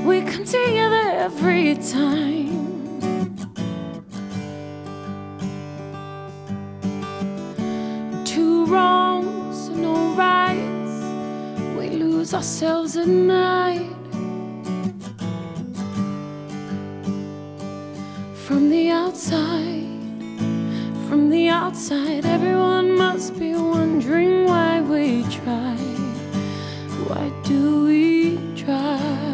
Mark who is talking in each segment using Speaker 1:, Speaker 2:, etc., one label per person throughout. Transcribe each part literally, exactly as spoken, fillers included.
Speaker 1: we come together every time. Two wrongs, no rights, we lose ourselves at night. From the outside, from the outside, everyone must be wondering why we try. Why do we try?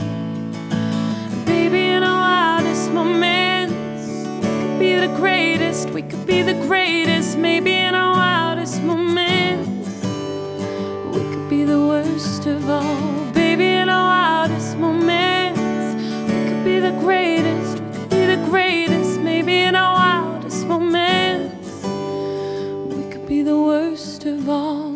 Speaker 1: Baby, in our wildest moments, we could be the greatest, we could be the greatest. Maybe in our wildest moments, we could be the worst of all. Baby, in our wildest moments, we could be the greatest, we could be the greatest. Maybe in our wildest moments, we could be the worst of all.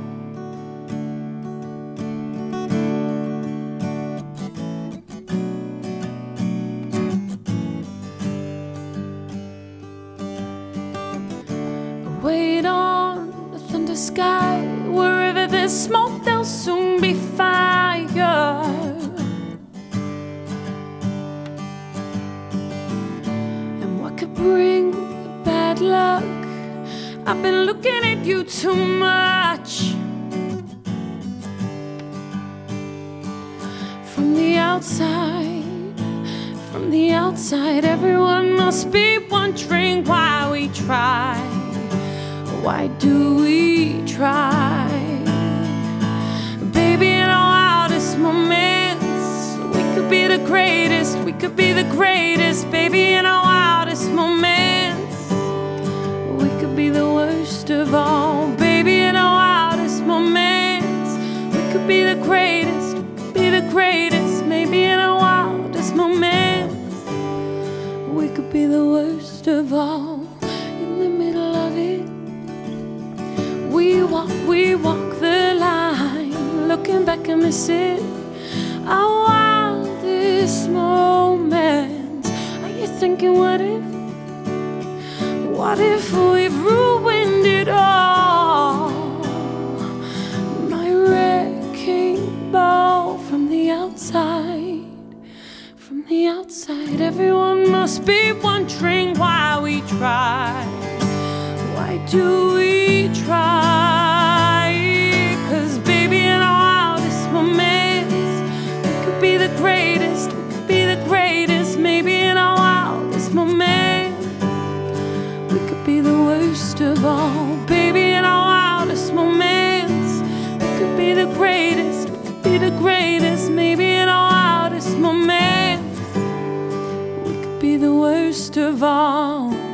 Speaker 1: Wait on the thunder sky, wherever there's smoke there'll soon be fire. And what could bring the bad luck? I've been looking at you too much. From the outside, from the outside, everyone must be wondering why we try. Why do we try? Baby, in our wildest moments, we could be the greatest, we could be the greatest. Baby, in our wildest moments, we could be the worst of all. Baby, in our wildest moments, we could be the greatest, we could be the greatest. Maybe in our wildest moments, we could be the worst of all. In the middle of it, we walk, we walk the line. Looking back, I miss it. Our wildest moments. Are you thinking, what if? What if we've ruined it all? My wrecking ball. From the outside, from the outside, everyone must be wondering why we try. Why do we try? 'Cause baby, in our wildest moments, we could be the greatest, we could be the greatest. Maybe in our wildest moments, we could be the worst of all. Baby, in our wildest moments, we could be the greatest, we could be the greatest. Maybe in our wildest moments, we could be the worst of all.